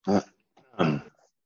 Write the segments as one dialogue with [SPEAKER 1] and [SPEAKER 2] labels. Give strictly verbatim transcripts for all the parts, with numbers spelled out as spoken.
[SPEAKER 1] Um,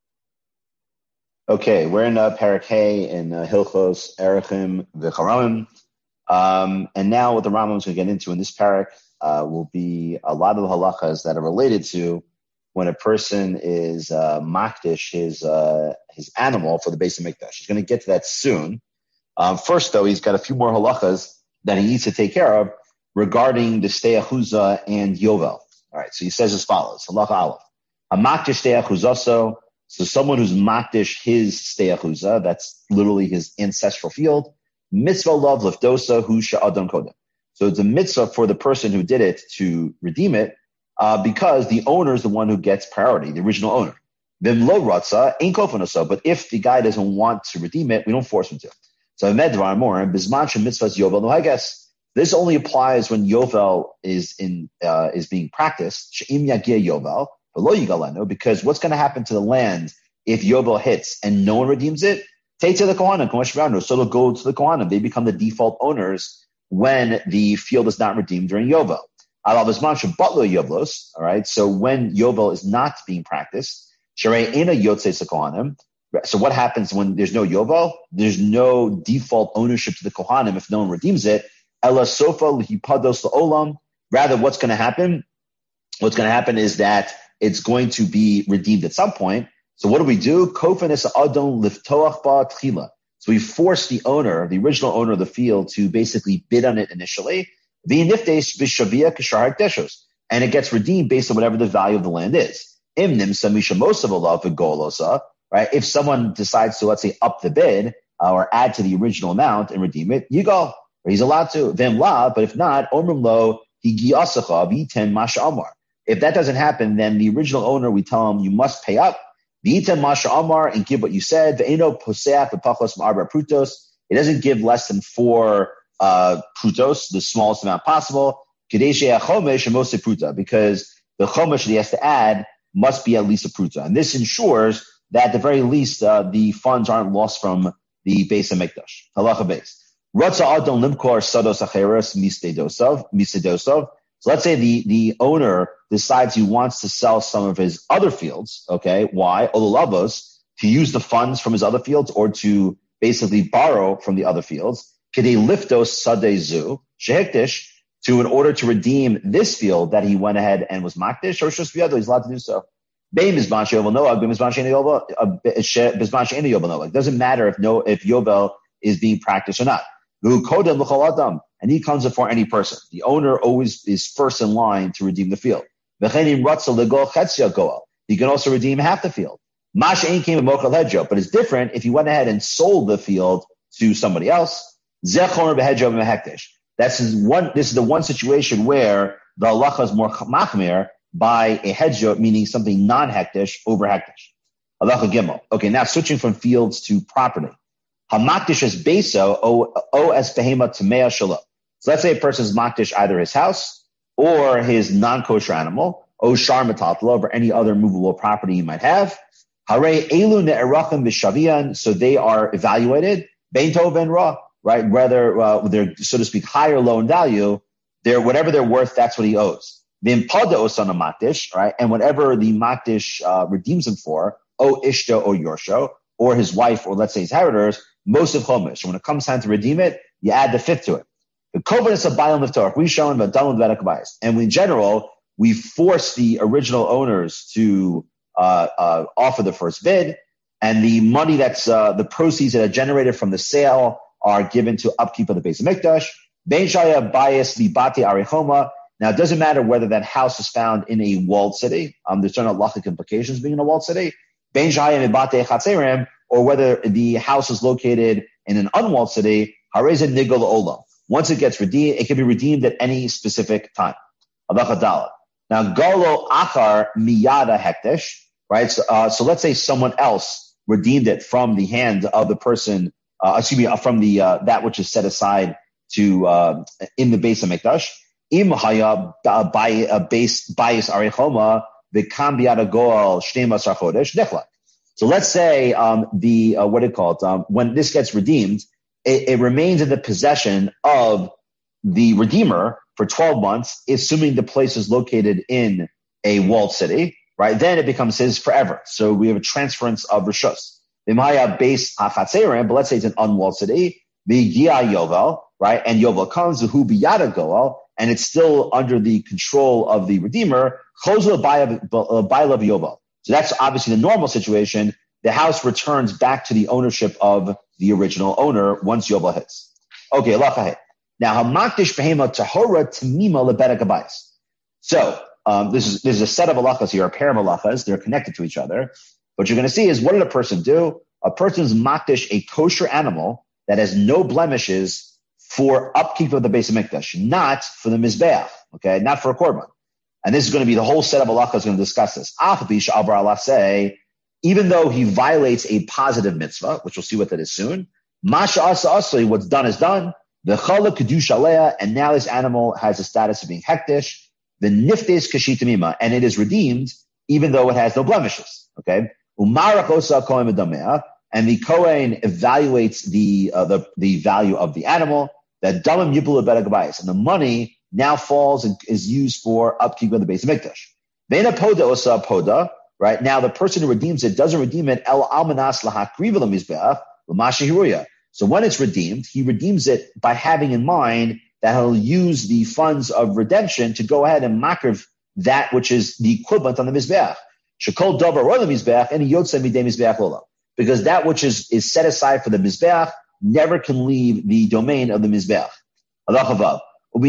[SPEAKER 1] okay, we're in uh, Parak Hay in uh, Hilchos Erechim V'Charamim, um, and now what the Rambam is going to get into in this parak uh, will be a lot of the halachas that are related to when a person is uh, makdish his uh, his animal for the Beis Hamikdash. He's going to get to that soon. Um, first, though, he's got a few more halachas that he needs to take care of regarding the Stei Achuzah and Yovel. All right, so he says as follows: Halacha Aleph, a makdish Stei Achuzaso. So someone who's makdish his Stei Achuzah, that's literally his ancestral field. Mitzvah love lifdosa hu sha'adam kodem. So it's a mitzvah for the person who did it to redeem it, uh, because the owner is the one who gets priority, the original owner. Vim lo ratza ain't kofanoso. But if the guy doesn't want to redeem it, we don't force him to. So medvar more bisman mitzvahs yovel. No, I guess this only applies when yovel is in uh, is being practiced. She'im yagia yovel. Because what's going to happen to the land if Yovel hits and no one redeems it? Take to the Kohanim, so it'll go to the Kohanim. They become the default owners when the field is not redeemed during Yovel. All right, so when Yovel is not being practiced, so what happens when there's no Yovel? There's no default ownership to the Kohanim if no one redeems it. Rather, what's going to happen? What's going to happen is that it's going to be redeemed at some point. So what do we do? So we force the owner, the original owner of the field, to basically bid on it initially. And it gets redeemed based on whatever the value of the land is. Right? If someone decides to, let's say, up the bid uh, or add to the original amount and redeem it, you go. He's allowed to. But if not, if that doesn't happen, then the original owner, we tell him, you must pay up. And give what you said. It doesn't give less than four uh, prutos, the smallest amount possible. Because the chomesh that he has to add must be at least a pruta. And this ensures that at the very least, uh, the funds aren't lost from the Beis Hamikdash. Halacha base. So let's say the, the owner decides he wants to sell some of his other fields. Okay. Why? Olulavos, to use the funds from his other fields or to basically borrow from the other fields. Kidei liftos sadezu shehektish, to in order to redeem this field that he went ahead and was makdish, or just he's allowed to do so. It doesn't matter if no, if Yovel is being practiced or not. And he comes before any person. The owner always is first in line to redeem the field. He can also redeem half the field. But it's different if he went ahead and sold the field to somebody else. That's one, this is the one situation where the halacha is more machmir by a hedjot, meaning something non-hektish over hektish. Halacha gimel. Okay, now switching from fields to property. Hamakdish is beso o es behema tamea shalom. So let's say a person is makdish either his house or his non-kosher animal, o shar metatla, or any other movable property he might have. Hare elu ne'erachim b'shavian, so they are evaluated bein tov ben ra, right? Whether uh, they're, so to speak, high or low in value, they're whatever they're worth, that's what he owes. V'impada osana makdish, right? And whatever the makdish uh, redeems him for, o ishta o yorsho, or his wife, or let's say his inheritors, most of chomish. When it comes time to redeem it, you add the fifth to it. The covenants of Baalim of Torah, we show in the Dalad Vedic bias. And in general, we force the original owners to uh, uh, offer the first bid, and the money that's uh, the proceeds that are generated from the sale are given to upkeep of the Beis Hamikdash. Bein shaya bias libate arechoma. Now, it doesn't matter whether that house is found in a walled city. Um, there's certain halachic implications being in a walled city. Bein shaya libate chatzerim, or whether the house is located in an unwalled city. Hareza nigol olam. Once it gets redeemed, it can be redeemed at any specific time. Now, galo achar miyada hektish, right? So, uh, so let's say someone else redeemed it from the hand of the person, uh, excuse me, from the uh, that which is set aside to uh, in the Beis Hamikdash. Im haya base bias arechoma v'kam biyada goal shnei masar chodesh nechlat. So let's say um, the uh, what do you call it? Um, when this gets redeemed, it, it remains in the possession of the redeemer for twelve months, assuming the place is located in a walled city. right, then it becomes his forever. So we have a transference of rishus. V'maya base hachatzerim, but let's say it's an unwalled city. V'gia yovel, right, and yovel comes who biyada goel, and it's still under the control of the redeemer. Chozul bailav yovel. So that's obviously the normal situation. The house returns back to the ownership of the original owner once yovel hits. Okay, halacha. Now, hamakdish behema tahora tamima lebedek habayis. So um, this is this is a set of halachas here, a pair of halachas. They're connected to each other. What you're going to see is, what did a person do? A person's makdish a kosher animal that has no blemishes for upkeep of the Beis Hamikdash, not for the mizbeach. Okay, not for a korban. And this is going to be the whole set of halachas going to discuss this. Achabish albar Allah say, even though he violates a positive mitzvah, which we'll see what that is soon, masha asa asli, what's done is done. The chala kedush alea, and now this animal has a status of being hektish. The niftes kashitamima, and it is redeemed even though it has no blemishes. Okay, umarach osa kohen medamea, and the kohen evaluates the uh, the the value of the animal. That damim yipul lebedek habayis, and the money now falls and is used for upkeep of the Beis Hamikdash. Veina poda osa poda. Right now, the person who redeems it doesn't redeem it el almanas lahakriv lemizbeach l'masha hiruya. So when it's redeemed, he redeems it by having in mind that he'll use the funds of redemption to go ahead and makriv that which is the equivalent on the mizbeach. Shekol davar or the mizbeach and yotze midei mizbeach lola, because that which is is set aside for the mizbeach never can leave the domain of the mizbeach. Alachavav. Now,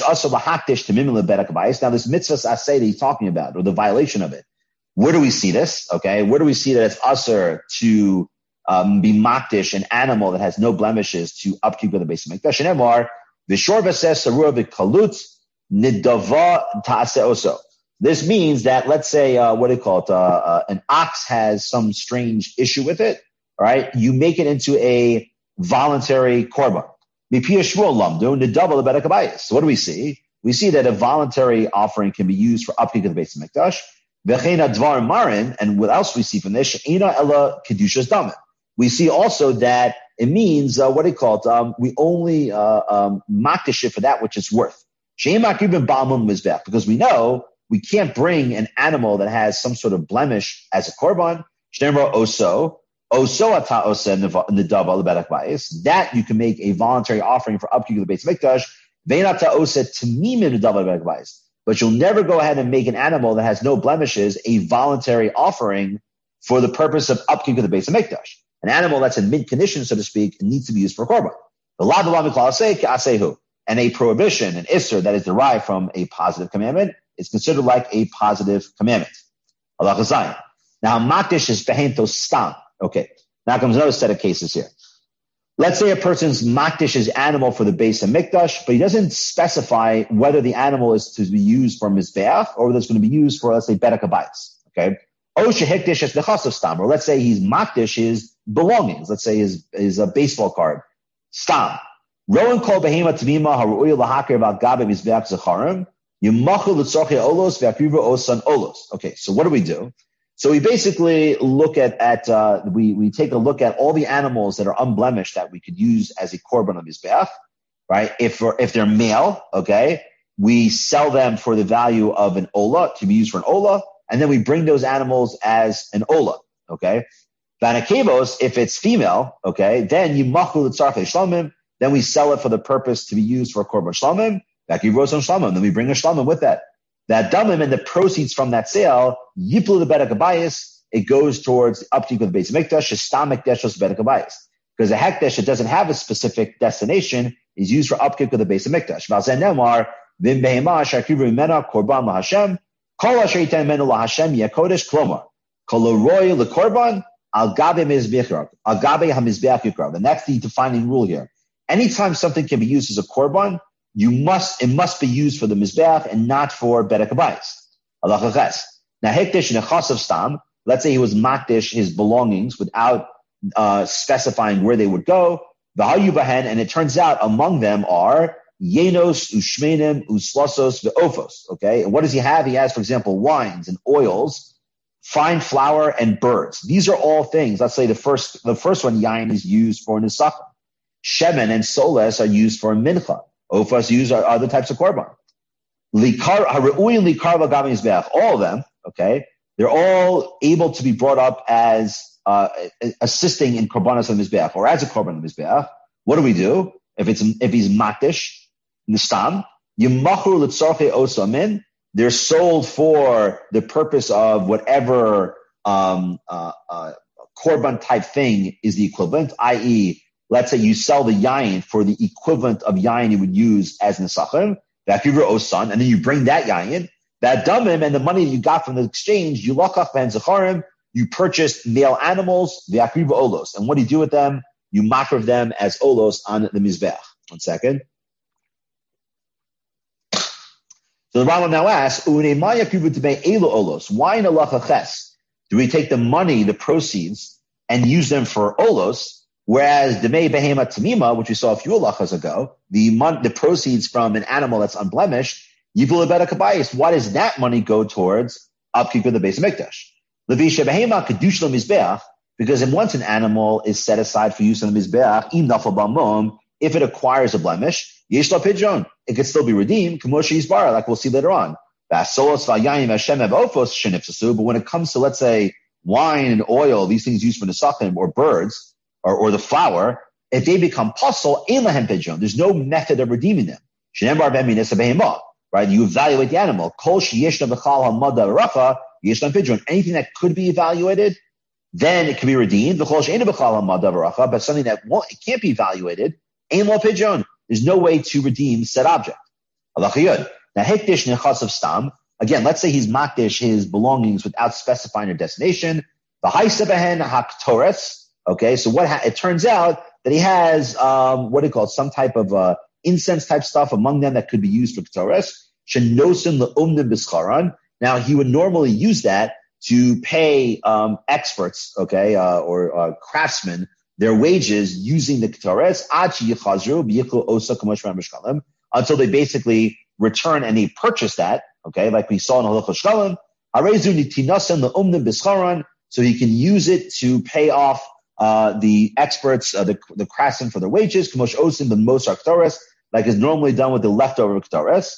[SPEAKER 1] this mitzvah asay that he's talking about, or the violation of it, where do we see this? Okay, where do we see that it's usher to um, be makdish an animal that has no blemishes to upkeep of the Beis Hamikdash? And Emar, v'shor v'ses sarua v'kalut nidava ta'aseh oso. This means that, let's say, uh, what do you call it? Uh, uh, an ox has some strange issue with it. All right, you make it into a voluntary korban. So what do we see? We see that a voluntary offering can be used for upkeep of the Beis Hamikdash. And what else we see from this? We see also that it means, uh, what do you call it? Um, we only uh, um, makdish it for that which it's worth. Because we know we can't bring an animal that has some sort of blemish as a korban. That you can make a voluntary offering for upkeep of the Beis Hamikdash. But you'll never go ahead and make an animal that has no blemishes a voluntary offering for the purpose of upkeep of the Beis Hamikdash. An animal that's in mid condition, so to speak, needs to be used for korban. And a prohibition, an isser that is derived from a positive commandment, is considered like a positive commandment. Now, makdish is behemto stam. Okay, now comes another set of cases here. Let's say a person's makdish his animal for the Beis Hamikdash, but he doesn't specify whether the animal is to be used for mizbeach or whether it's going to be used for, let's say, bedek habayis. Okay, or let's say he's makdish his belongings. Let's say his his a baseball card. Stam. Rowan kol behema tvima haruya lahakir val gabe mizbeach zacharim yimachu l'tzorchei olos ve'akriva osan olos. Okay, so what do we do? So we basically look at, at uh, we, we take a look at all the animals that are unblemished that we could use as a korban on mizbeach, right? If, if they're male, okay, we sell them for the value of an ola, to be used for an ola, and then we bring those animals as an ola, okay? Vanakevos, if it's female, okay, then you machu l'tzarchei shlamim, then we sell it for the purpose to be used for a korban shlamim, vakivros on shlamim, then we bring a shlamim with that. That damim and the proceeds from that sale, yiplu the bedek habayis, it goes towards the upkeep of the Beis Hamikdash, shestam hekdeshos bedek habayis. Because a hekdesh that doesn't have a specific destination is used for upkeep of the Beis Hamikdash. V'alzen nemar, v'im behema shakrivu imena korban laHashem, kol asher yitem imenu laHashem yakodesh klomar, kol roy lekorban al gabe mizbeach, al gabe hamizbeach yukrav. And that's the defining rule here. Anytime something can be used as a korban, You must, it must be used for the mizbeach and not for bedek habayis. Halacha ches. Now, hekdesh nechasav stam. Let's say he was makdish his belongings without uh, specifying where they would go. V'hayu bahen, and it turns out among them are yenos, ushmenim, uslasos, ve'ofos. Okay, and what does he have? He has, for example, wines and oils, fine flour, and birds. These are all things. Let's say the first, the first one, yain, is used for nisachah. Shemen and soles are used for mincha. Ofas use are other types of korban. Likar, all of them, okay? they're all able to be brought up as uh, assisting in korbanos on the mizbeach, or as a korban on the mizbeach. What do we do if it's if he's makdish nistam? Yimachru l'tzorchei osamin. They're sold for the purpose of whatever um, uh, uh, korban type thing is the equivalent, that is, let's say you sell the yayin for the equivalent of yayin you would use as nesachim, v'akivra osan, and then you bring that yayin, that damim, and the money that you got from the exchange, you lokach ben zacharim, you purchased male animals, v'akivra olos, and what do you do with them? You makriv them as olos on the mizbeach. One second. So the Rambam now asks, why in halacha ches do we take the money, the proceeds, and use them for olos, whereas demei behema tamima, which we saw a few halachas ago, the mon- the proceeds from an animal that's unblemished, yivul lebeda kabayis, why does that money go towards upkeep of the Beis Hamikdash? Levisha behema kedush mizbeach, because once an animal is set aside for use on the mizbeach, im nafal b'mom, if it acquires a blemish, yesh la pidyon, it could still be redeemed, k'moshe yisbar, like we'll see later on. But when it comes to, let's say, wine and oil, these things used for nesachim, or birds, or, or the flour, if they become pasul, ein lahem pidyon, there's no method of redeeming them. Right? You evaluate the animal. Kol sheyeshna b'chal hamada racha, yeshna pidyon. Anything that could be evaluated, then it can be redeemed. But something that won't, it can't be evaluated, ein lo pidyon. There's no way to redeem said object. Now, hektish nechasav stam. Again, let's say he's makdish his belongings without specifying their destination. The haisebehen haktores. Okay, so what ha- it turns out that he has um, what do you call it? Some type of uh, incense type stuff among them that could be used for ketores. Shenosin leumdim bischaran. Now he would normally use that to pay um, experts, okay, uh, or uh, craftsmen, their wages using the ketores until they basically return and they purchase that, okay, like we saw in Halachos Shkalim. So he can use it to pay off uh, the experts, uh, the, the craftsmen for their wages, like is normally done with the leftover ketores.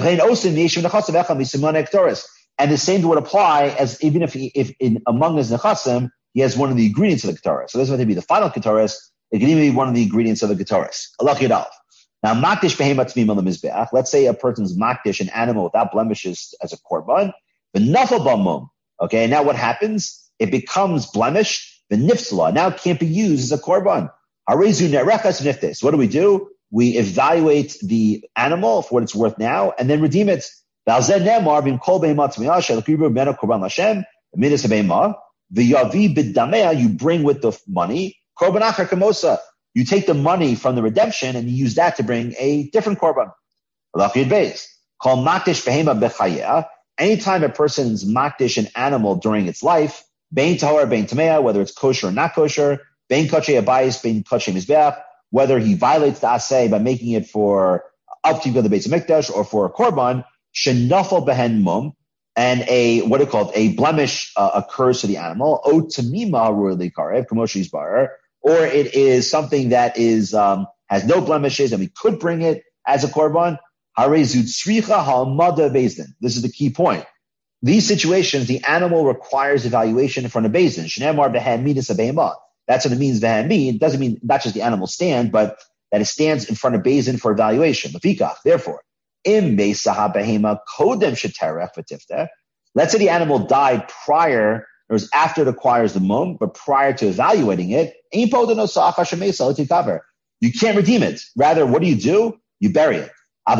[SPEAKER 1] And the same would apply as even if he, if in among his nechasim, he has one of the ingredients of the ketores. So this might be the final ketores. It can even be one of the ingredients of the ketores. Allah Yadal. Now, makdish behemat tmim on the mizbeach. Let's say a person's makdish, an animal without blemishes as a korban. V'nafal b'mum. Okay, now what happens? It becomes blemished. V'nifsala. Now it can't be used as a korban. Harezu nerechas niftes. What do we do? We evaluate the animal for what it's worth now and then redeem it. You bring with the money, you take the money from the redemption and you use that to bring a different korban. Anytime a person's makdish an animal during its life, whether it's kosher or not kosher, whether he violates the asay by making it for upkeep of the Beis Hamikdash or for a korban, shenafal behen mum, and a, what it called, a blemish uh, occurs to the animal, o tamima ru'li karev, k'moshe yisbarer, or it is something that is, um, has no blemishes and we could bring it as a korban, harei zu tzricha ha'amada bezdin. This is the key point. These situations, the animal requires evaluation in front of bezdin. Shneimar behen midas abehema. That's what it means, behen mi. It doesn't mean not just the animal stand, but that it stands in front of bezdin for evaluation. Therefore, let's say the animal died prior, or was after it acquires the mum, but prior to evaluating it, you can't redeem it. Rather, what do you do? You bury it. But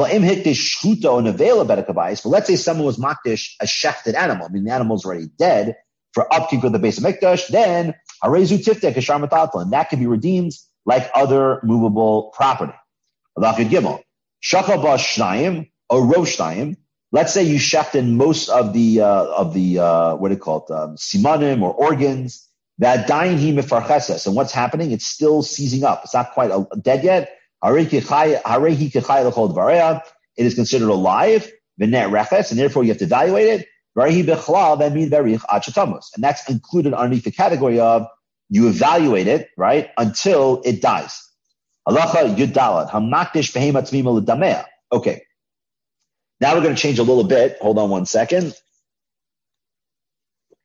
[SPEAKER 1] let's say someone was makdish a shechted animal, I mean the animal's already dead, for upkeep of the Beis Hamikdash, then and that can be redeemed like other movable property. Shachal b'shnayim or roshnayim. Let's say you shechted most of the uh, of the uh, what do you call it, um, simanim or organs. That dying he mefarcheses, and what's happening? It's still seizing up. It's not quite uh, dead yet. It is considered alive, v'net and therefore you have to evaluate it. And that's included underneath the category of you evaluate it, right, until it dies. Halacha Yudalad, Hamakdish Behema Tmima L'Damea. Okay. Now we're going to change a little bit. Hold on one second.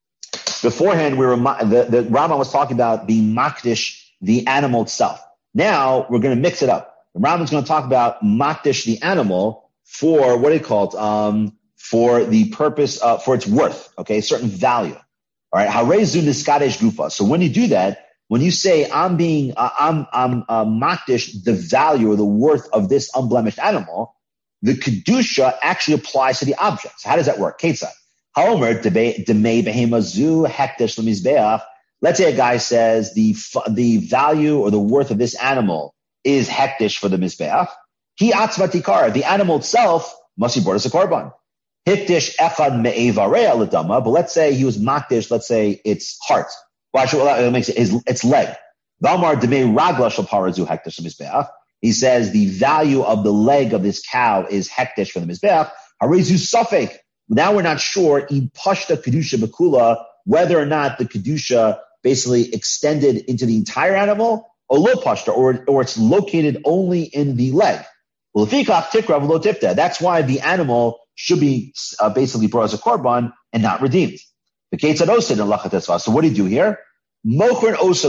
[SPEAKER 1] beforehand, we were the, the Rambam was talking about the makdish, the animal itself. Now we're going to mix it up. The Rambam's going to talk about makdish, the animal, for what do you call it? Um, for the purpose, uh, for its worth, okay, certain value. All right, harezu niskadesh gufa. So when you do that, when you say I'm being, uh, I'm, I'm uh, makdish, the value or the worth of this unblemished animal, the kedusha actually applies to the object. So how does that work? Ketzad. Haomer demei behema zu hekdesh lemizbeach. Let's say a guy says the the value or the worth of this animal is hekdesh for the mizbeach. He atzva tikara. The animal itself must be brought as a korban. Hekdesh echad me'evarei aladama. But let's say he was makdish. Let's say its heart. Well, actually, well, it makes it his its leg. V'amar demei ragla shel parazu hekdesh lemizbeach. He says the value of the leg of this cow is hekdesh for the mizbeach. Harezu safek. Now we're not sure in pashta kedusha bekula whether or not the kedusha basically extended into the entire animal or lo pashta, or or it's located only in the leg. Well, that's why the animal should be uh, basically brought as a korban and not redeemed. The So what do you do here? You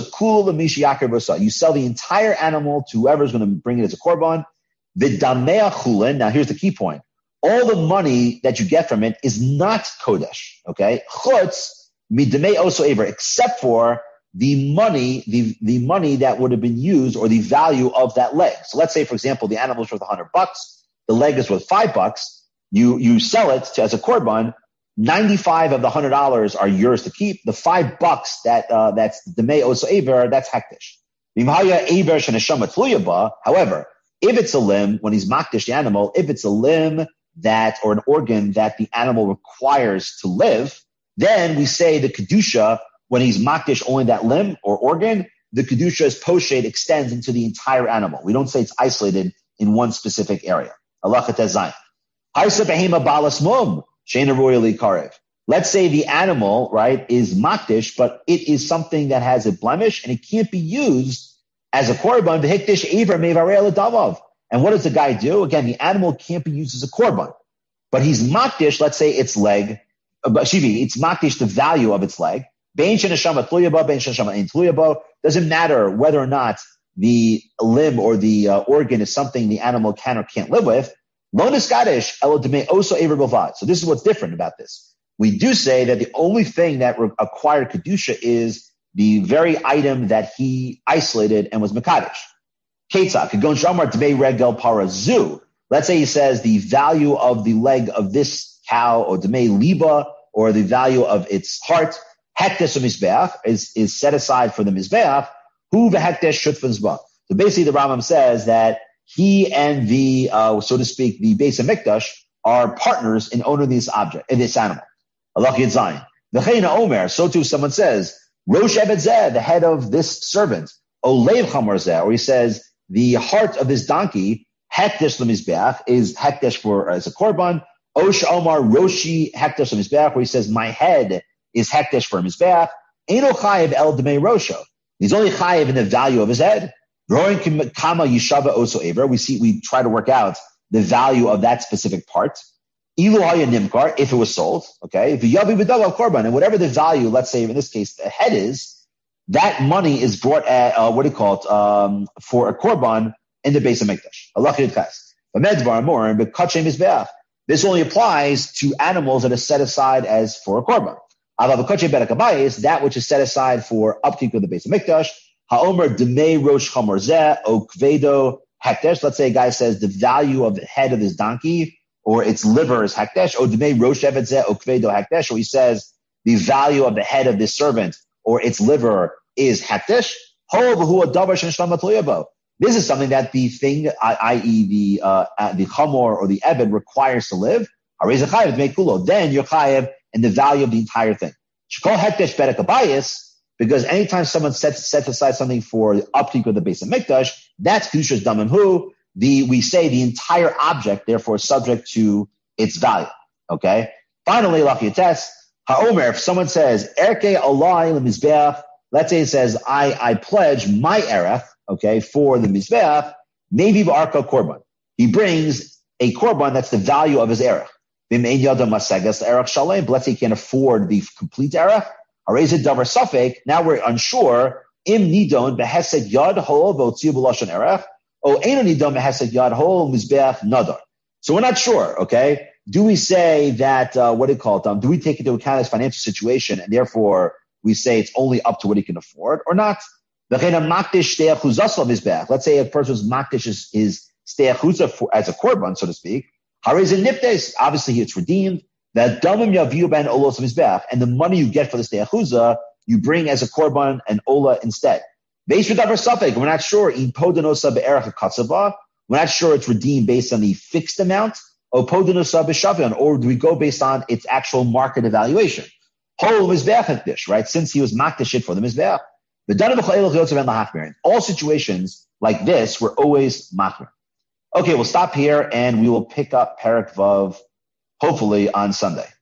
[SPEAKER 1] sell the entire animal to whoever's going to bring it as a korban. Now here's the key point. All the money that you get from it is not kodesh, okay? Chutz midamei oso aver, except for the money, the, the money that would have been used or the value of that leg. So let's say, for example, the animal is worth a hundred bucks, the leg is worth five bucks. You you sell it to, as a korban. ninety-five of the hundred dollars are yours to keep. The five bucks that uh, that's demei oso aver, that's hekdesh. However, if it's a limb, when he's makdish the animal, if it's a limb that, or an organ that the animal requires to live, then we say the kedusha, when he's makdish only that limb or organ, the kedusha is poshet, extends into the entire animal. We don't say it's isolated in one specific area. Let's say the animal, right, is makdish, but it is something that has a blemish and it can't be used as a korban. And what does the guy do? Again, the animal can't be used as a korban, but he's makdish, let's say its leg, uh, shivi, it's makdish the value of its leg. Doesn't matter whether or not the limb or the uh, organ is something the animal can or can't live with. So this is what's different about this. We do say that the only thing that re- acquired kedusha is the very item that he isolated and was mekadesh. Ketzah, Kagon Shamar Dmei Regel Parazu. Let's say he says the value of the leg of this cow, or Dmei Liba, or the value of its heart, Hekdesh Mizbeach, is, is set aside for the Mizbeach, Hu v'Hekdesh Shutfanzbach. So basically the Rambam says that he and the, uh, so to speak, the Beis HaMikdash are partners in owning this object, in this animal. Allah Yitzayin. V'cheina Omer, so too someone says, Rosh Ebed Zeh, the head of this servant, Olev Chamar Zeh, or he says, the heart of this donkey, hekdesh lemizbeach, is hekdesh for as a korban. Osh Omar Roshi hekdesh lemizbeach, where he says my head is hekdesh for mizbeach. Eno chayev el demei rosho. He's only chayev in the value of his head. Growing kama yishava oso aver. We see we try to work out the value of that specific part. Ilu haya nimkar, if it was sold, okay. V'yavi b'davav korban, and whatever the value, let's say in this case the head is, that money is brought at, uh, what do you call it, um, for a korban in the Beis HaMikdash. This only applies to animals that are set aside as for a korban. That which is set aside for upkeep of the Beis HaMikdash. Ha'omer demei rosh chamor zeh o kvedo hekdesh. Let's say a guy says the value of the head of this donkey or its liver is hekdesh. O demei rosh evet zeh o kvedo hekdesh. Or he says the value of the head of this servant or its liver is hekdesh. This is something that the thing, that is the, uh, the chamor or the ebed requires to live. Then you're chayev in the value of the entire thing. Because anytime someone sets, sets aside something for the upkeep of the Beis HaMikdash, that's Kedusha's Damim Hu. The, we say the entire object, therefore, is subject to its value. Okay? Finally, Lachiyates, Ha'omer, if someone says, Erke Alai L'Mizbeach, let's say it says, I, I pledge my erech, okay, for the Mizbeach, maybe B'arka Korban. He brings a Korban that's the value of his erech. But let's say he can't afford the complete erech. Harezid davar safek. Now we're unsure. Im nidon behesed yad hol v'otziu b'lashon erech. O eino nidon behesed yad hol mizbeach nadar. So we're not sure. Okay, do we say that uh, what do you call it? Um, do we take into account his financial situation and therefore we say it's only up to what he can afford or not? Let's say a person who's makdish his, his steachuzah as a korban, so to speak. Obviously, it's redeemed. And the money you get for the steachuzah, you bring as a korban and ola instead. We're not sure. We're not sure it's redeemed based on the fixed amount, or or do we go based on its actual market evaluation? Whole mizbeach, right? Since he was makdish it for the mizbeach. In all situations like this, we're always machmir. Okay, we'll stop here and we will pick up Perek Vav hopefully on Sunday.